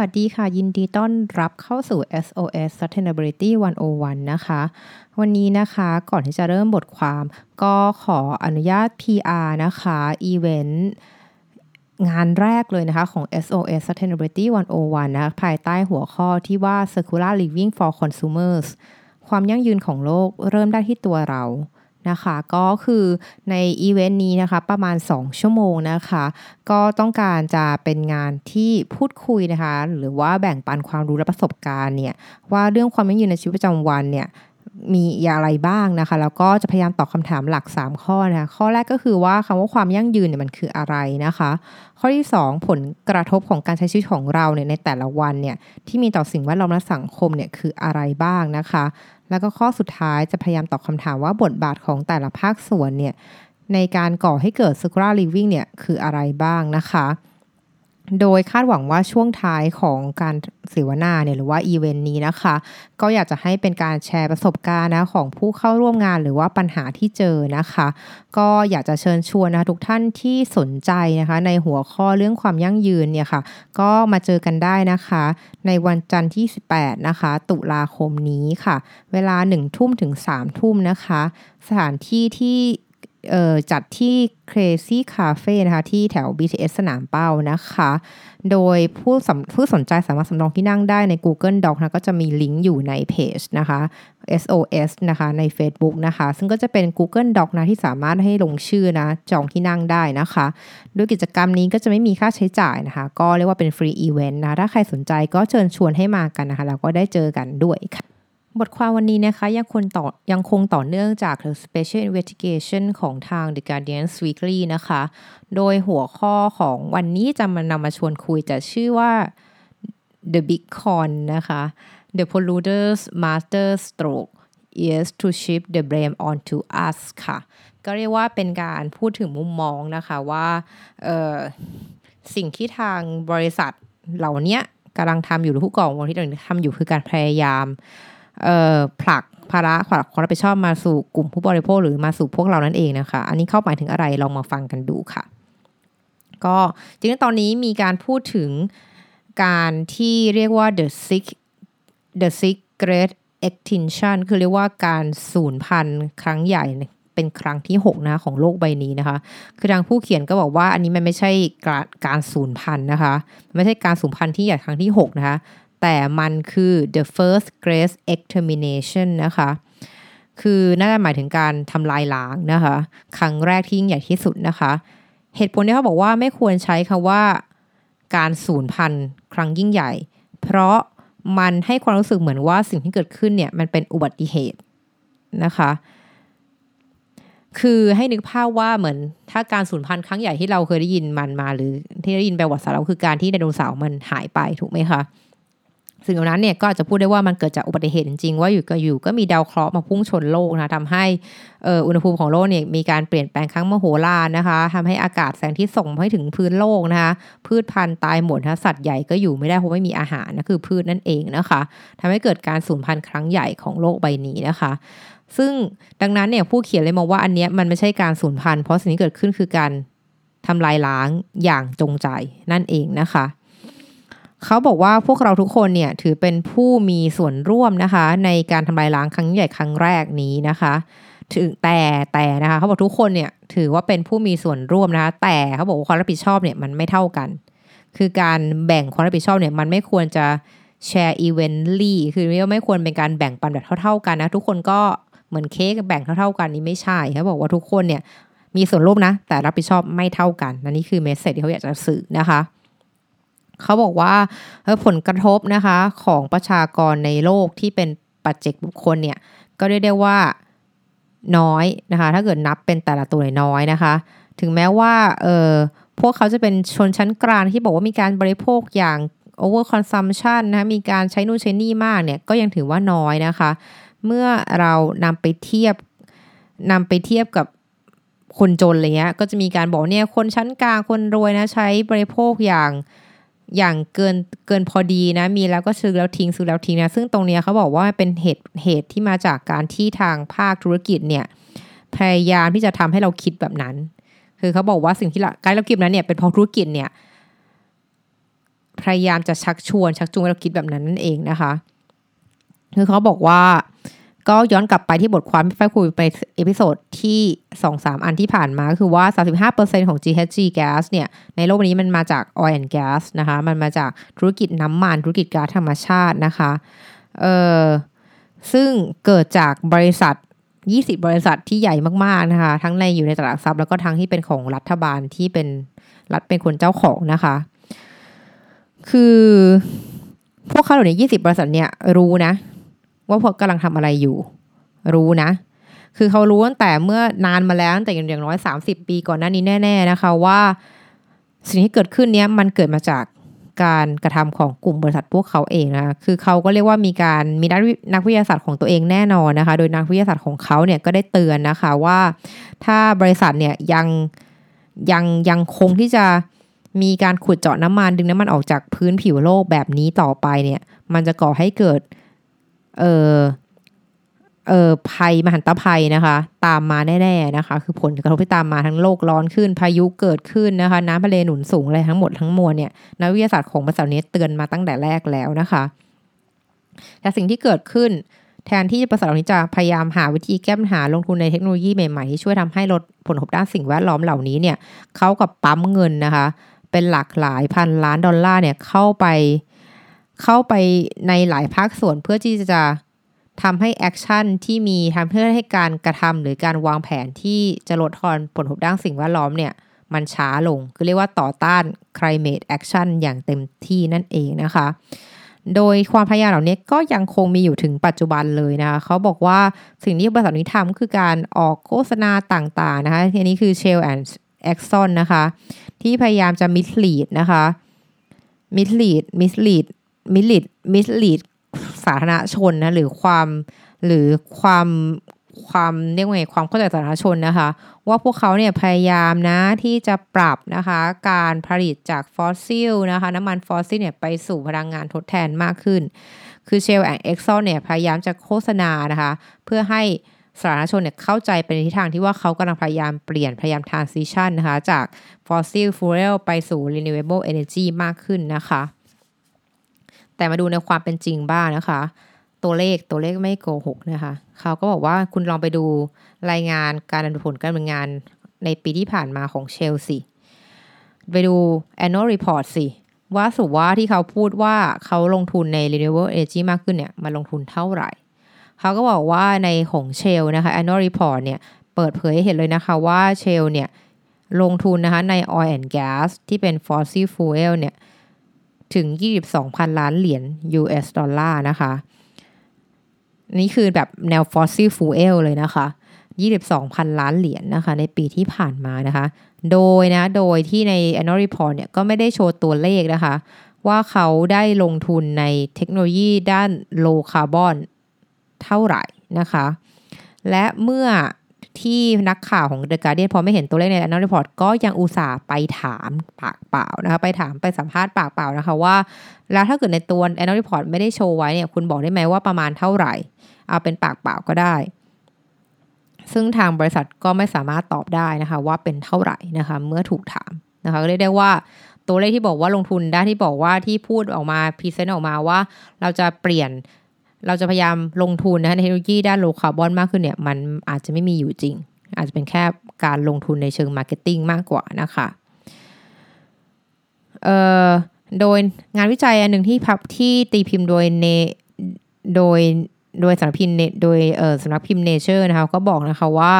วัสดีค่ะยินดีต้อนรับเข้าสู่ SOS Sustainability 101นะคะวันนี้นะคะก่อนที่จะเริ่มบทความก็ขออนุญาต PR นะคะอีเวนต์งานแรกเลยนะคะของ SOS Sustainability 101นะคะภายใต้หัวข้อที่ว่า Circular Living for Consumers ความยั่งยืนของโลกเริ่มได้ที่ตัวเรานะคะก็คือในอีเวนต์นี้นะคะประมาณ2ชั่วโมงนะคะก็ต้องการจะเป็นงานที่พูดคุยนะคะหรือว่าแบ่งปันความรู้และประสบการณ์เนี่ยว่าเรื่องความยั่งยืนในชีวิตประจำวันเนี่ยมีอะไรบ้างนะคะแล้วก็จะพยายามตอบคำถามหลัก3ข้อนะคะข้อแรกก็คือว่าคำว่าความยั่งยืนเนี่ยมันคืออะไรนะคะข้อที่2ผลกระทบของการใช้ชีวิตของเราเนี่ยในแต่ละวันเนี่ยที่มีต่อสิ่งแวดล้อมและสังคมเนี่ยคืออะไรบ้างนะคะแล้วก็ข้อสุดท้ายจะพยายามตอบคำถามว่าบทบาทของแต่ละภาคส่วนเนี่ยในการก่อให้เกิด Circular Living เนี่ยคืออะไรบ้างนะคะโดยคาดหวังว่าช่วงท้ายของการเสวนาเนี่ยหรือว่าอีเวนต์นี้นะคะก็อยากจะให้เป็นการแชร์ประสบการณ์นะของผู้เข้าร่วมงานหรือว่าปัญหาที่เจอนะคะก็อยากจะเชิญชวนนะคะทุกท่านที่สนใจนะคะในหัวข้อเรื่องความยั่งยืนเนี่ยค่ะก็มาเจอกันได้นะคะในวันจันทร์ที่18นะคะตุลาคมนี้ค่ะเวลา 19:00 ถึง 3:00 นะคะสถานที่ที่จัดที่ Crazy Cafe นะคะที่แถว BTS สนามเป้านะคะโดยผู้สนใจสามารถสำรองที่นั่งได้ใน Google Doc นะก็จะมีลิงก์อยู่ในเพจนะคะ SOS นะคะใน Facebook นะคะซึ่งก็จะเป็น Google Doc นะที่สามารถให้ลงชื่อนะจองที่นั่งได้นะคะโดยกิจกรรมนี้ก็จะไม่มีค่าใช้จ่ายนะคะก็เรียกว่าเป็นฟรีอีเวนต์นะถ้าใครสนใจก็เชิญชวนให้มากันนะคะแล้วก็ได้เจอกันด้วยค่ะบทความวันนี้นะคะยังคงต่อเนื่องจาก The Special Investigation ของทาง The Guardian Weekly นะคะโดยหัวข้อของวันนี้จะนำมาชวนคุยจะชื่อว่า The Big Con นะคะ The Polluters Master Stroke is to shift the blame onto us ค่ะก็เรียกว่าเป็นการพูดถึงมุมมองนะคะว่าสิ่งที่ทางบริษัทเหล่านี้กำลังทำอยู่หรือผู้ก่อการร้ายที่กำลังทำอยู่คือการพยายามผลักภาระความรับผิดชอบมาสู่กลุ่มผู้บริโภคหรือมาสู่พวกเรานั่นเองนะคะอันนี้เข้าหมายถึงอะไรลองมาฟังกันดูค่ะก็จริงๆตอนนี้มีการพูดถึงการที่เรียกว่า the six great extinction คือเรียกว่าการสูญพันธุ์ครั้งใหญ่เป็นครั้งที่6นะของโลกใบนี้นะคะคือทางผู้เขียนก็บอกว่าอันนี้มันไม่ใช่การสูญพันธุ์นะคะไม่ใช่การสูญพันธุ์ที่ใหญ่ครั้งที่6นะคะแต่มันคือ the first great extermination นะคะคือน่าจะหมายถึงการทำลายล้างนะคะครั้งแรกที่ยิ่งใหญ่ที่สุดนะคะเหตุผลที่เขาบอกว่าไม่ควรใช้คำว่าการสูญพันธุ์ครั้งยิ่งใหญ่เพราะมันให้ความรู้สึกเหมือนว่าสิ่งที่เกิดขึ้นเนี่ยมันเป็นอุบัติเหตุนะคะคือให้นึกภาพว่าเหมือนถ้าการสูญพันธุ์ครั้งใหญ่ที่เราเคยได้ยินมันมาหรือที่ได้ยินประวัติศาสตร์เราคือการที่ไดโนเสาร์มันหายไปถูกไหมคะสิ่งเหล่านั้นเนี่ยก็อาจจะพูดได้ว่ามันเกิดจากอุบัติเหตุจริงๆว่าอยู่ก็มีดาวเคราะห์มาพุ่งชนโลกนะทำให้อุณหภูมิของโลกเนี่ยมีการเปลี่ยนแปลงครั้งมโหฬารนะคะทำให้อากาศแสงที่ส่งให้ถึงพื้นโลกนะคะพืชพันธุ์ตายหมดนะสัตว์ใหญ่ก็อยู่ไม่ได้เพราะไม่มีอาหารนะคือพืชนั่นเองนะคะทำให้เกิดการสูญพันธุ์ครั้งใหญ่ของโลกใบนี้นะคะซึ่งดังนั้นเนี่ยผู้เขียนเลยมองว่าอันเนี้ยมันไม่ใช่การสูญพันธุ์เพราะสิ่งที่เกิดขึ้นคือการทำลายล้างอย่างจงใจนั่นเองนะคะเขาบอกว่าพวกเราทุกคนเนี่ยถือเป็นผู้มีส่วนร่วมนะคะในการทำลายล้างครั้งใหญ่ครั้งแรกนี้นะคะแต่นะคะเขาบอกทุกคนเนี่ยถือว่าเป็นผู้มีส่วนร่วมนะคะแต่เขาบอกว่าความรับผิดชอบเนี่ยมันไม่เท่ากันคือการแบ่งความรับผิดชอบเนี่ยมันไม่ควรจะแชร์อีเวนต์ลี่คือไม่ควรเป็นการแบ่งปันแบบเท่าๆกันนะทุกคนก็เหมือนเค้กแบ่งเท่าๆกันนี่ไม่ใช่เขาบอกว่าทุกคนเนี่ยมีส่วนร่วมนะแต่รับผิดชอบไม่เท่ากันนี่คือเมสเสจที่เขาอยากจะสื่อนะคะเขาบอกว่าผลกระทบนะคะของประชากรในโลกที่เป็นปัจเจกบุคคลเนี่ยก็เรียกได้ว่าน้อยนะคะถ้าเกิดนับเป็นแต่ละตัวน้อยนะคะถึงแม้ว่าพวกเขาจะเป็นชนชั้นกลางที่บอกว่ามีการบริโภคอย่าง over consumption นะมีการใช้นู่นใช้นี่มากเนี่ยก็ยังถือว่าน้อยนะคะเมื่อเรานำไปเทียบกับคนจนอะไรเงี้ยก็จะมีการบอกเนี่ยคนชั้นกลางคนรวยนะใช้บริโภคอย่างเกินพอดีนะมีแล้วก็ซื้อแล้วทิ้งนะซึ่งตรงนี้เขาบอกว่าเป็นเหตุที่มาจากการที่ทางภาคธุรกิจเนี่ยพยายามที่จะทำให้เราคิดแบบนั้นคือเขาบอกว่าสิ่งที่การเราคิดนั้นเนี่ยเป็นเพราะธุรกิจเนี่ยพยายามจะชักจูงให้เราคิดแบบนั้นนั่นเองนะคะคือเขาบอกว่าก็ย้อนกลับไปที่บทความที่ฝ้ายคุยไปเอพิโซดที่ 2-3 อันที่ผ่านมาคือว่า 35% ของ GHG gas เนี่ยในโลกนี้มันมาจาก oil and gas นะคะมันมาจากธุรกิจน้ำมันธุรกิจก๊าซธรรมชาตินะคะซึ่งเกิดจากบริษัท20บริษัทที่ใหญ่มากๆนะคะทั้งในอยู่ในตลาดทรัพย์แล้วก็ทั้งที่เป็นของรัฐบาลที่เป็นรัฐเป็นคนเจ้าของนะคะคือพวกเขาเหล่านี้20บริษัทเนี่ยรู้นะว่าพวกกำลังทำอะไรอยู่รู้นะคือเขารู้ตั้งแต่เมื่อนานมาแล้วตั้งแต่อย่างน้อย30ปีก่อนหน้านี้แน่ๆนะคะว่าสิ่งที่เกิดขึ้นเนี้ยมันเกิดมาจากการกระทำของกลุ่มบริษัทพวกเขาเองนะคือเขาก็เรียกว่ามีนักวิทยาศาสตร์ของตัวเองแน่นอนนะคะโดยนักวิทยาศาสตร์ของเขาเนี่ยก็ได้เตือนนะคะว่าถ้าบริษัทเนี่ยยังคงที่จะมีการขุดเจาะน้ำมันดึงน้ำมันออกจากพื้นผิวโลกแบบนี้ต่อไปเนี่ยมันจะก่อให้เกิดภัยมหันตภัยนะคะตามมาแน่ๆนะคะคือผลกระทบที่ตามมาทั้งโลกร้อนขึ้นพายุเกิดขึ้นนะคะน้ำทะเลหนุนสูงอะไรทั้งหมดทั้งมวลเนี่ยนักวิทยาศาสตร์ของบริษัทนี้เตือนมาตั้งแต่แรกแล้วนะคะแต่สิ่งที่เกิดขึ้นแทนที่บริษัทเหล่านี้จะพยายามหาวิธีแก้ปัญหาลงทุนในเทคโนโลยีใหม่ๆที่ช่วยทำให้ลดผลกระทบด้านสิ่งแวดล้อมเหล่านี้เนี่ยเขากับปั๊มเงินนะคะเป็นหลักหลายพันล้านดอลลาร์เนี่ยเข้าไปในหลายภาคส่วนเพื่อที่จะทำให้แอคชั่นที่มีทำเพื่อให้การกระทำหรือการวางแผนที่จะลดทอนผลกระทบด้านสิ่งแวดล้อมเนี่ยมันช้าลงคือเรียกว่าต่อต้าน climate action อย่างเต็มที่นั่นเองนะคะโดยความพยายามเหล่านี้ก็ยังคงมีอยู่ถึงปัจจุบันเลยนะคะเขาบอกว่าสิ่งที่บริษัทนี้ทำคือการออกโฆษณาต่างๆนะคะทีนี้คือ Shell and Exxon นะคะที่พยายามจะ mislead นะคะ mislead สาธารณชนนะหรือความเรียกว่าไงความเข้าใจสาธารณชนนะคะว่าพวกเขาเนี่ยพยายามนะที่จะปรับนะคะการผลิตจากฟอสซิลนะคะน้ำมันฟอสซิลเนี่ยไปสู่พลังงานทดแทนมากขึ้นคือ Shell and Exxon เนี่ยพยายามจะโฆษณานะคะเพื่อให้สาธารณชนเนี่ยเข้าใจไปในทิศทางที่ว่าเขากำลังพยายาม transition นะคะจาก fossil fuel ไปสู่ renewable energy มากขึ้นนะคะแต่มาดูในความเป็นจริงบ้างนะคะตัวเลขไม่โกหกนะคะเขาก็บอกว่าคุณลองไปดูรายงานการดำเนินผลการดำเนินงานในปีที่ผ่านมาของ Shell สิไปดู annual report สิว่าสุว่าที่เขาพูดว่าเขาลงทุนใน renewable energy มากขึ้นเนี่ยมันลงทุนเท่าไหร่เขาก็บอกว่าในของ Shell นะคะ annual report เนี่ยเปิดเผยให้เห็นเลยนะคะว่า Shell เนี่ยลงทุนนะคะใน oil and gas ที่เป็น fossil fuel เนี่ยถึง 22,000 ล้านเหรียญ US ดอลลาร์นะคะนี่คือแบบแนว fossil fuel เลยนะคะ 22,000 ล้านเหรียญ นะคะในปีที่ผ่านมานะคะโดยที่ใน annual report เนี่ยก็ไม่ได้โชว์ตัวเลขนะคะว่าเขาได้ลงทุนในเทคโนโลยีด้าน low carbon เท่าไหร่นะคะและเมื่อที่นักข่าวของ The Guardian พอไม่เห็นตัวเลขใน Annual Report ก็ยังอุตส่าห์ไปถามปากเปล่านะคะไปสัมภาษณ์ปากเปล่านะคะว่าแล้วถ้าเกิดในตัว Annual Report ไม่ได้โชว์ไว้เนี่ยคุณบอกได้ไหมว่าประมาณเท่าไหร่เอาเป็นปากเปล่าก็ได้ซึ่งทางบริษัทก็ไม่สามารถตอบได้นะคะว่าเป็นเท่าไหร่นะคะเมื่อถูกถามนะคะเรียกได้ว่าตัวเลขที่บอกว่าลงทุนได้ที่บอกว่าที่พูดออกมาพรีเซนต์ออกมาว่าเราจะพยายามลงทุนนะในเทคโนโลยีด้านโลคาร์บอนมากขึ้นเนี่ยมันอาจจะไม่มีอยู่จริงอาจจะเป็นแค่การลงทุนในเชิงมาร์เก็ตติ้งมากกว่านะคะโดยงานวิจัยอันหนึ่งที่ตีพิมพ์โดยสำนักพิมพ์สำนักพิมพ์ Nature นะคะก็บอกนะคะว่า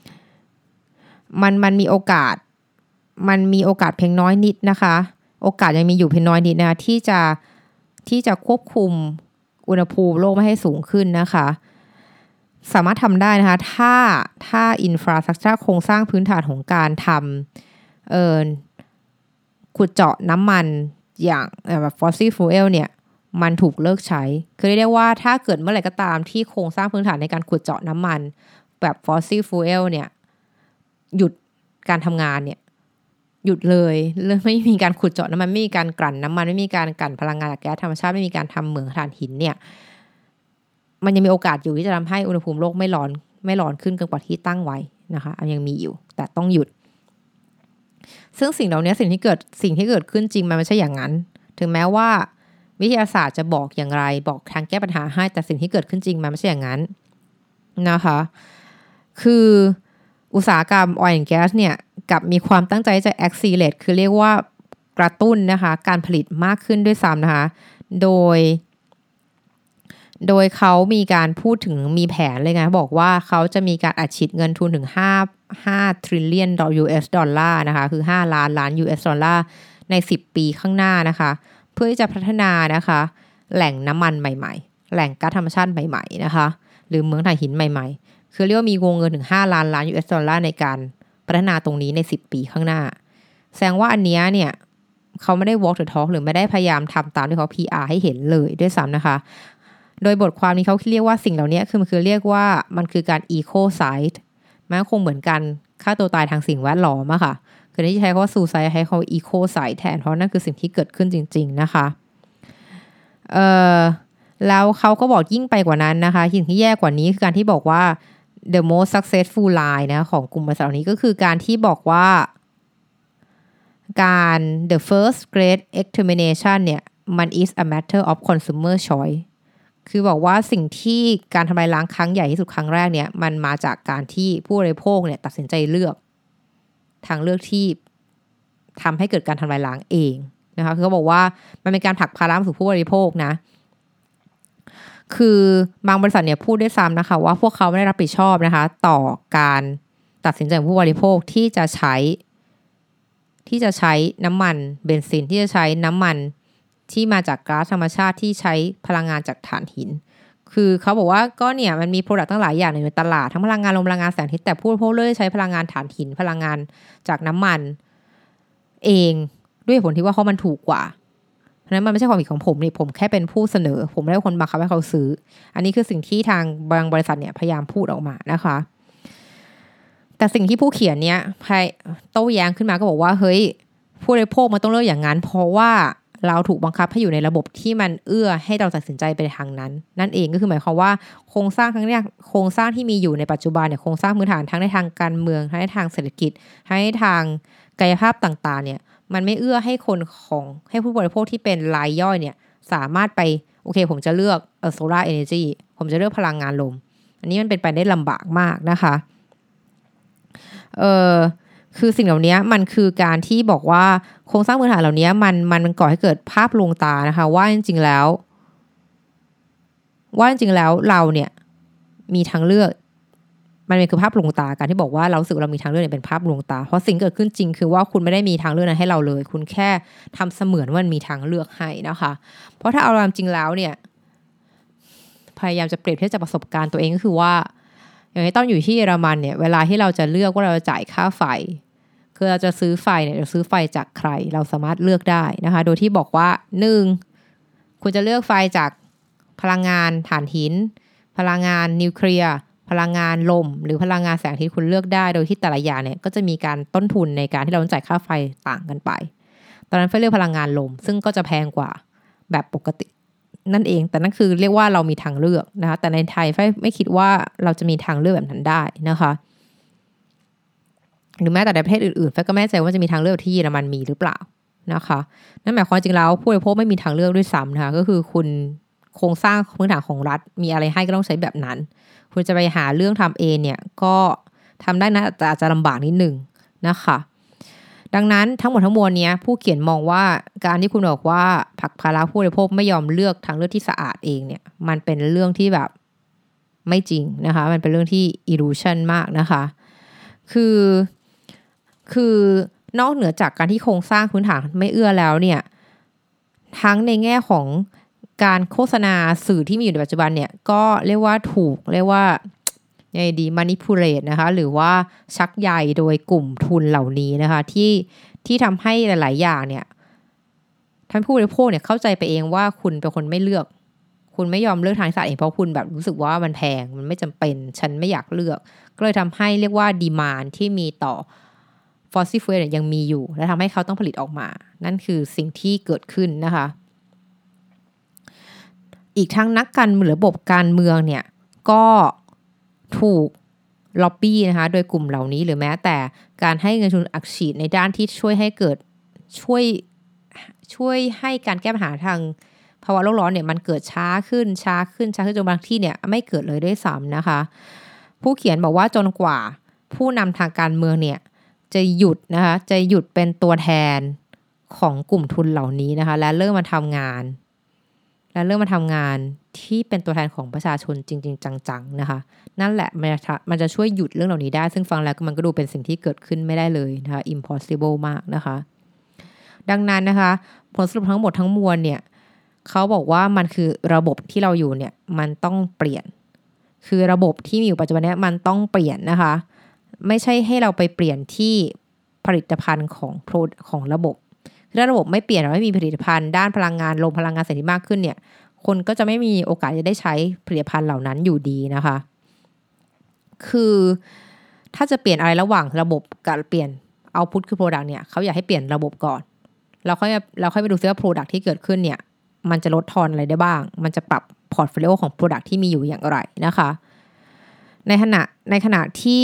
มันมีโอกาสเพียงน้อยนิดนะคะโอกาสยังมีอยู่เพียงน้อยนิดนะคะที่จะควบคุมอุณหภูมิโลกไม่ให้สูงขึ้นนะคะสามารถทำได้นะคะถ้าอินฟราสตรัคเจอร์โครงสร้างพื้นฐานของการทำขุดเจาะน้ำมันอย่างแบบฟอสซิลฟูเอลเนี่ยมันถูกเลิกใช้คือเรียกได้ว่าถ้าเกิดเมื่อไหร่ก็ตามที่โครงสร้างพื้นฐานในการขุดเจาะน้ำมันแบบฟอสซิลฟูเอลเนี่ยหยุดการทำงานเนี่ยหยุดเลยไม่มีการขุดเจาะน้ำมันไม่มีการกลั่นน้ำมันไม่มีการกลั่นพลังงานจากแก๊สธรรมชาติไม่มีการทำเหมืองถ่านหินเนี่ยมันยังมีโอกาสอยู่ที่จะทำให้อุณหภูมิโลกไม่ร้อนขึ้นเกินกว่าที่ตั้งไว้นะคะยังมีอยู่แต่ต้องหยุดซึ่งสิ่งเหล่านี้สิ่งที่เกิดขึ้นจริงมันไม่ใช่อย่างนั้นถึงแม้ว่าวิทยาศาสตร์จะบอกอย่างไรบอกทางแก้ปัญหาให้แต่สิ่งที่เกิดขึ้นจริงมันไม่ใช่อย่างนั้นนะคะคืออุตสาหกรรม oil and gas เนี่ยกับมีความตั้งใจจะ accelerate คือเรียกว่ากระตุ้นนะคะการผลิตมากขึ้นด้วยซ้ำนะคะโดยเขามีการพูดถึงมีแผนเลยนะบอกว่าเขาจะมีการอัดฉีดเงินทุนถึง5 trillion US ดอลลาร์นะคะคือ5 ล้าน US ดอลลาร์ใน10ปีข้างหน้านะคะเพื่อที่จะพัฒนานะคะแหล่งน้ำมันใหม่ๆแหล่งก๊าซธรรมชาติใหม่ๆนะคะหรือเหมืองถ่านหินใหม่ๆคือเรียกว่ามีวงเงินถึง5 ล้าน US ดอลลาร์ในการพัฒนาตรงนี้ใน10ปีข้างหน้าแสดงว่าอันเนี้ยเนี่ยเขาไม่ได้ walk the talk หรือไม่ได้พยายามทำตามที่เขา PR ให้เห็นเลยด้วยซ้ำนะคะโดยบทความนี้เขาเรียกว่าสิ่งเหล่านี้คือมันคือเรียกว่ามันคือการ ecocide มันคงเหมือนกันฆ่าตัวตายทางสิ่งแวดล้อมอะค่ะคือที่ใช้คำว่า suicide ให้เขา ecocide แทนเพราะนั่นคือสิ่งที่เกิดขึ้นจริงๆนะคะแล้วเขาก็บอกยิ่งไปกว่านั้นนะคะสิ่งที่แย่กว่านี้คือการที่บอกว่า the most successful line นะของกลุ่มบริษัทเหล่านี้ก็คือการที่บอกว่าการ the first great extermination เนี่ยมัน is a matter of consumer choice คือบอกว่าสิ่งที่การทำลายล้างครั้งใหญ่ที่สุดครั้งแรกเนี่ยมันมาจากการที่ผู้บริโภคเนี่ยตัดสินใจเลือกทางเลือกที่ทำให้เกิดการทำลายล้างเองนะคะคือเขาบอกว่ามันเป็นการผลักภาระมาสู่ผู้บริโภคนะคือบางบริษัทเนี่ยพูดด้วยซ้ำนะคะว่าพวกเขาไม่ได้รับผิดชอบนะคะต่อการตัดสินใจของผู้บริโภคที่จะใช้น้ำมันเบนซินที่จะใช้น้ำมันที่มาจากก๊าซธรรมชาติที่ใช้พลังงานจากถ่านหินคือเขาบอกว่าก็เนี่ยมันมีโปรดักต์ตั้งหลายอย่างในตลาดทั้งพลังงานลมพลังงานแสงอาทิตย์แต่ผู้บริโภคเลือกใช้พลังงานถ่านหินพลังงานจากน้ำมันเองด้วยผลที่ว่าเขามันถูกกว่าเพราะนั้นมันไม่ใช่ความผิดของผมนี่ผมแค่เป็นผู้เสนอผมไม่ได้คนบังคับให้เขาซื้ออันนี้คือสิ่งที่ทางบางบริษัทเนี่ยพยายามพูดออกมานะคะแต่สิ่งที่ผู้เขียนเนี้ยโต้แย้งขึ้นมาก็บอกว่าเฮ้ยผู้บริโภคมันต้องเลือกอย่างนั้นเพราะว่าเราถูกบังคับให้อยู่ในระบบที่มันเอื้อให้เราตัดสินใจไปทางนั้นนั่นเองก็คือหมายความว่าโครงสร้างทั้งนี้โครงสร้างที่มีอยู่ในปัจจุบันเนี่ยโครงสร้างพื้นฐานทั้งในทางการเมืองทั้งในทางเศรษฐกิจทั้งในทางกายภาพต่างๆเนี่ยมันไม่เอื้อให้ให้ผู้บริโภคที่เป็นรายย่อยเนี่ยสามารถไปโอเคผมจะเลือกโซล่าเอเนจีผมจะเลือกพลังงานลมอันนี้มันเป็นไปได้ลำบากมากนะคะคือสิ่งเหล่านี้มันคือการที่บอกว่าโครงสร้างพื้นฐานเหล่านี้มันก่อให้เกิดภาพลวงตานะคะว่าจริงๆแล้วเราเนี่ยมีทางเลือกมันเป็นคือภาพลวงตาการที่บอกว่าเราสึกเรามีทางเลือกเนี่ยเป็นภาพลวงตาเพราะสิ่งเกิดขึ้นจริงคือว่าคุณไม่ได้มีทางเลือกนั้นให้เราเลยคุณแค่ทำเสมือนว่ามันมีทางเลือกให้นะคะเพราะถ้าเอาจริงแล้วเนี่ยพยายามจะเปรียบเทียบจากประสบการณ์ตัวเองก็คือว่าอย่างที่ต้องอยู่ที่เยอรมันเนี่ยเวลาที่เราจะเลือกว่าเราจะจ่ายค่าไฟคือเราจะซื้อไฟเนี่ยเราซื้อไฟจากใครเราสามารถเลือกได้นะคะโดยที่บอกว่า1คุณจะเลือกไฟจากพลังงานถ่านหินพลังงานนิวเคลียร์พลังงานลมหรือพลังงานแสงอาทิตย์คุณเลือกได้โดยที่แต่ละอย่างเนี่ยก็จะมีการต้นทุนในการที่เราต้องจ่ายค่าไฟต่างกันไปตอนนั้นไฟเลือกพลังงานลมซึ่งก็จะแพงกว่าแบบปกตินั่นเองแต่นั่นคือเรียกว่าเรามีทางเลือกนะคะแต่ในไทยไม่คิดว่าเราจะมีทางเลือกแบบนั้นได้นะคะหรือแม้แต่ในประเทศอื่นๆก็ไม่แน่ใจว่าจะมีทางเลือกที่เยอรมันมีหรือเปล่านะคะนั่นหมายความจริงแล้วผู้บริโภคไม่มีทางเลือกด้วยซ้ำนะคะก็คือคุณโครงสร้างพื้นฐานของรัฐมีอะไรให้ก็ต้องใช้แบบนั้นคุณจะไปหาเรื่องทำเองเนี่ยก็ทำได้นะแต่อาจจะลำบากนิดนึงนะคะดังนั้นทั้งหมดทั้งมวลนี้ผู้เขียนมองว่าการที่คุณบอกว่าผลักภาระผู้บริโภคไม่ยอมเลือกทางเลือกที่สะอาดเองเนี่ยมันเป็นเรื่องที่แบบไม่จริงนะคะมันเป็นเรื่องที่ illusion มากนะคะคือนอกเหนือจากการที่โครงสร้างพื้นฐานไม่เอื้อแล้วเนี่ยทั้งในแง่ของการโฆษณาสื่อที่มีอยู่ในปัจจุบันเนี่ยก็เรียกว่ายังไงดี manipulate นะคะหรือว่าชักใยโดยกลุ่มทุนเหล่านี้นะคะที่ทำให้หลายๆอย่างเนี่ยทำให้ผู้บริโภคเนี่ยเข้าใจไปเองว่าคุณเป็นคนไม่เลือกคุณไม่ยอมเลือกทางสะอาดเองเพราะคุณแบบรู้สึกว่ามันแพงมันไม่จำเป็นฉันไม่อยากเลือกก็เลยทำให้เรียกว่าดีมานด์ที่มีต่อfossil fuel ยังมีอยู่และทำให้เขาต้องผลิตออกมานั่นคือสิ่งที่เกิดขึ้นนะคะอีกทั้งนักการเมืองระบบการเมืองเนี่ยก็ถูกล็อบบี้นะคะโดยกลุ่มเหล่านี้หรือแม้แต่การให้เงินทุนอัดฉีดในด้านที่ช่วยให้การแก้ปัญหาทางภาวะโลกร้อนเนี่ยมันเกิดช้าขึ้นจนบางที่เนี่ยไม่เกิดเลยด้วยซ้ำนะคะผู้เขียนบอกว่าจนกว่าผู้นำทางการเมืองเนี่ยจะหยุดเป็นตัวแทนของกลุ่มทุนเหล่านี้นะคะและเริ่มมาทำงานที่เป็นตัวแทนของประชาชนจริงๆจังๆนะคะนั่นแหละมันจะช่วยหยุดเรื่องเหล่านี้ได้ซึ่งฟังแล้วมันก็ดูเป็นสิ่งที่เกิดขึ้นไม่ได้เลยนะคะ impossible มากนะคะดังนั้นนะคะผลสรุปทั้งหมดทั้งมวลเนี่ยเขาบอกว่ามันคือระบบที่เราอยู่เนี่ยมันต้องเปลี่ยนคือระบบที่มีอยู่ปัจจุบันนี้มันต้องเปลี่ยนนะคะไม่ใช่ให้เราไปเปลี่ยนที่ผลิตภัณฑ์ของระบบถ้าระบบไม่เปลี่ยนเราไม่มีผลิตภัณฑ์ด้านพลังงานพลังงานแสงอาทิตย์มากขึ้นเนี่ยคนก็จะไม่มีโอกาสจะได้ใช้ผลิตภัณฑ์เหล่านั้นอยู่ดีนะคะคือถ้าจะเปลี่ยนอะไรระหว่างระบบกับเปลี่ยน output คือ product เนี่ยเขาอยากให้เปลี่ยนระบบก่อนเราค่อยไปดูซิว่า product ที่เกิดขึ้นเนี่ยมันจะลดทอนอะไรได้บ้างมันจะปรับ portfolio ของ product ที่มีอยู่อย่างไรนะคะในขณะที่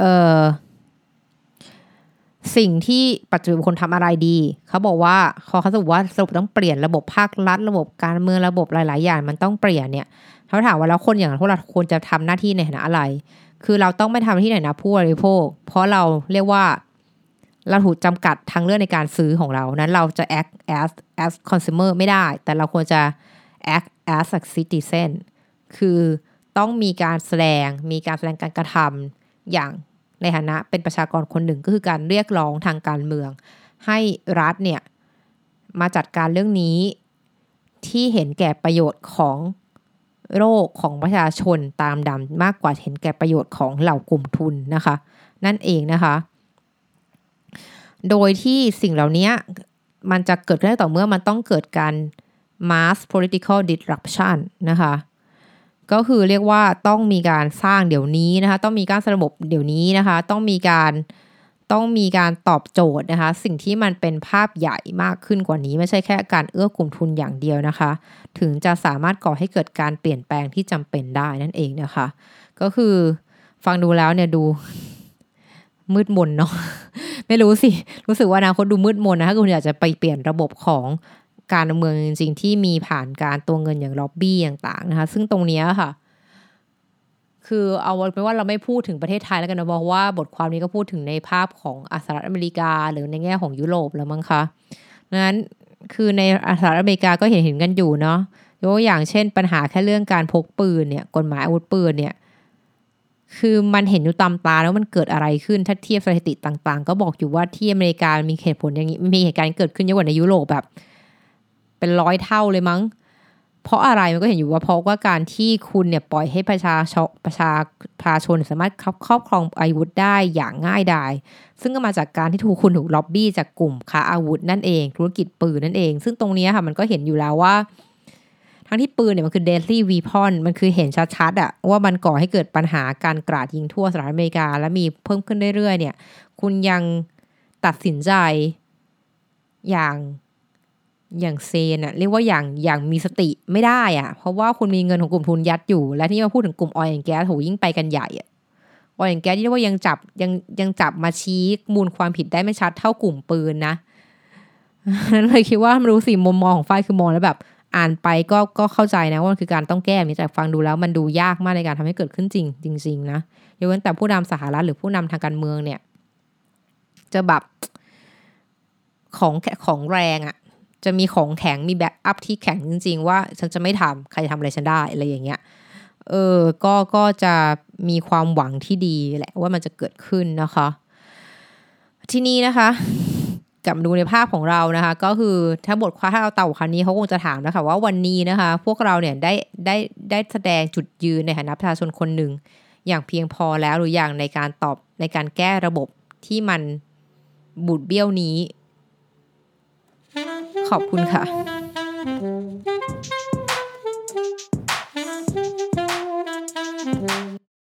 สิ่งที่ปัจจุบันคนทำอะไรดีเขาบอกว่าเขาสรุปว่าระบบต้องเปลี่ยนระบบภาครัฐระบบการเมืองระบบหลายๆอย่างมันต้องเปลี่ยนเนี่ยเขาถามว่าแล้วคนอย่างพวกเราควรจะทำหน้าที่ในฐานะอะไรคือเราต้องไม่ทำหน้าที่ในฐานะผู้บริโภคเพราะเราเรียกว่าเราถูกจำกัดทางเลือกในการซื้อของเรานั้นเราจะ act as consumer ไม่ได้แต่เราควรจะ act as a citizen คือต้องมีการแสดงการกระทำอย่างในฐานะเป็นประชากรคนหนึ่งก็คือการเรียกร้องทางการเมืองให้รัฐเนี่ยมาจัดการเรื่องนี้ที่เห็นแก่ประโยชน์ของโลกของประชาชนตามดำมากกว่าเห็นแก่ประโยชน์ของเหล่ากลุ่มทุนนะคะนั่นเองนะคะโดยที่สิ่งเหล่านี้มันจะเกิดขึ้นได้ต่อเมื่อมันต้องเกิดการ mass political disruption นะคะก็คือเรียกว่าต้องมีการสร้างเดี๋ยวนี้นะคะต้องมีการสร้างระบบเดี๋ยวนี้นะคะต้องมีการตอบโจทย์นะคะสิ่งที่มันเป็นภาพใหญ่มากขึ้นกว่านี้ไม่ใช่แค่การเอื้อกลุ่มทุนอย่างเดียวนะคะถึงจะสามารถก่อให้เกิดการเปลี่ยนแปลงที่จำเป็นได้นั่นเองนะคะก็คือฟังดูแล้วเนี่ยดูมืดมนเนาะ ไม่รู้สิรู้สึกว่าอนาคตดูมืดมนนะถ้าคุณอยากจะไปเปลี่ยนระบบของการเมืองจริงๆที่มีผ่านการตัวเงินอย่างล็อบบี้ต่างๆนะคะซึ่งตรงนี้ค่ะคือเอาเป็นว่าเราไม่พูดถึงประเทศไทยแล้วกันนะเพราะว่าบทความนี้ก็พูดถึงในภาพของสหรัฐอเมริกาหรือในแง่ของยุโรปแล้วมั้งคะดังนั้นคือในสหรัฐอเมริกาก็เห็นกันอยู่เนาะยกตัวอย่างเช่นปัญหาแค่เรื่องการพกปืนเนี่ยกฎหมายอาวุธปืนเนี่ยคือมันเห็นอยู่ตามตาแล้วมันเกิดอะไรขึ้นถ้าเทียบสถิติต่างๆก็บอกอยู่ว่าที่อเมริกามีเหตุผลอย่างนี้มีเหตุการณ์เกิดขึ้นเยอะกว่าในยุโรปแบบเป็น100 เท่าเลยมั้งเพราะอะไรมันก็เห็นอยู่ว่าเพราะว่าการที่คุณเนี่ยปล่อยให้ประชาชนสามารถครอบครองอาวุธได้อย่างง่ายดายซึ่งก็มาจากการที่คุณถูกล็อบบี้จากกลุ่มค้าอาวุธนั่นเองธุรกิจปืนนั่นเองซึ่งตรงนี้ค่ะมันก็เห็นอยู่แล้วว่าทั้งที่ปืนเนี่ยมันคือ deadly weapon มันคือเห็นชัดๆอะว่ามันก่อให้เกิดปัญหาการกราดยิงทั่วสหรัฐอเมริกาและมีเพิ่มขึ้นเรื่อยๆเนี่ยคุณยังตัดสินใจอย่างเซนอะเรียกว่าอย่างมีสติไม่ได้อะเพราะว่าคุณมีเงินของกลุ่มทุนยัดอยู่และที่มาพูดถึงกลุ่ม Oil and Gas โหยิ่งไปกันใหญ่อะ Oil and Gas ที่เรียกว่ายังจับมาชี้มูลความผิดได้ไม่ชัดเท่ากลุ่มปืนนะนั้นเลยคิดว่าไม่รู้สิมุมมองของฝ่ายคือมองแล้วแบบอ่านไปก็เข้าใจนะว่ามันคือการต้องแก้แต่ฟังดูแล้วมันดูยากมากในการทำให้เกิดขึ้นจริงนะยกเว้นแต่ผู้นำสหรัฐหรือผู้นำทางการเมืองเนี่ยจะแบบของแรงอะจะมีของแข็งมีแบ็กอัพที่แข็งจริงๆว่าฉันจะไม่ทำใครจะทำอะไรฉันได้อะไรอย่างเงี้ยก็จะมีความหวังที่ดีแหละว่ามันจะเกิดขึ้นนะคะทีนี้นะคะกลับมาดูในภาพของเรานะคะก็คือถ้าบทความถ้าเอาเต่าคันนี้เขาคงจะถามนะคะว่าวันนี้นะคะพวกเราเนี่ยได้แสดงจุดยืนในฐานะประชาชนคนหนึ่งอย่างเพียงพอแล้วหรืออย่างในการแก้ระบบที่มันบูดเบี้ยวนี้ขอบคุณค่ะ